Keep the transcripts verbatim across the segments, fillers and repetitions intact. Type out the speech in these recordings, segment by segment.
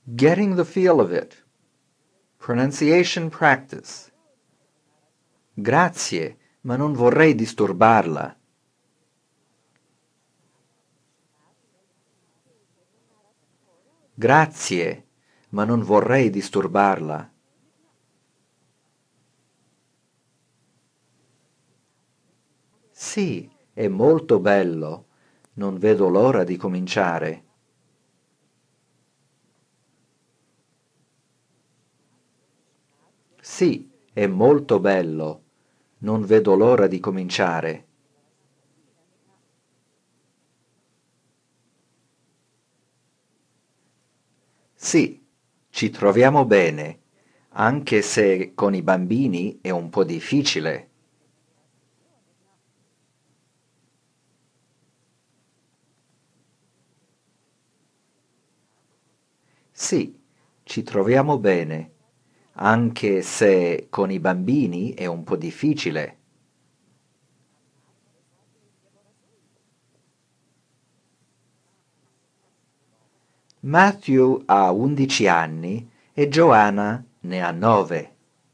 Getting the feel of it. Pronunciation practice. Grazie, ma non vorrei disturbarla. Grazie, ma non vorrei disturbarla. Sì, è molto bello. Non vedo l'ora di cominciare. Sì, è molto bello. Non vedo l'ora di cominciare. Sì, ci troviamo bene, anche se con i bambini è un po' difficile. Sì, ci troviamo bene, anche se con i bambini è un po' difficile. Matthew ha undici anni e Joanna ne ha nove.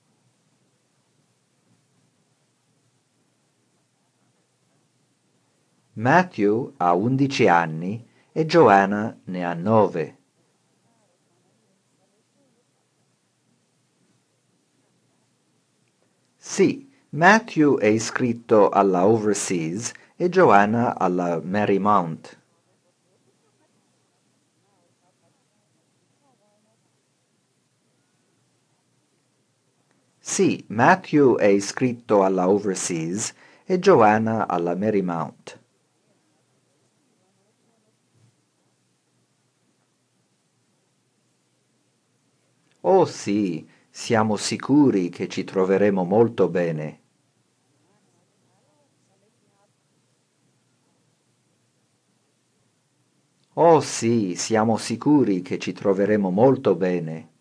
Matthew ha undici anni e Joanna ne ha nove. Sì, Matthew è iscritto alla Overseas e Joanna alla Marymount. Sì, Matthew è iscritto alla Overseas e Joanna alla Marymount. Oh sì, siamo sicuri che ci troveremo molto bene. Oh sì, siamo sicuri che ci troveremo molto bene.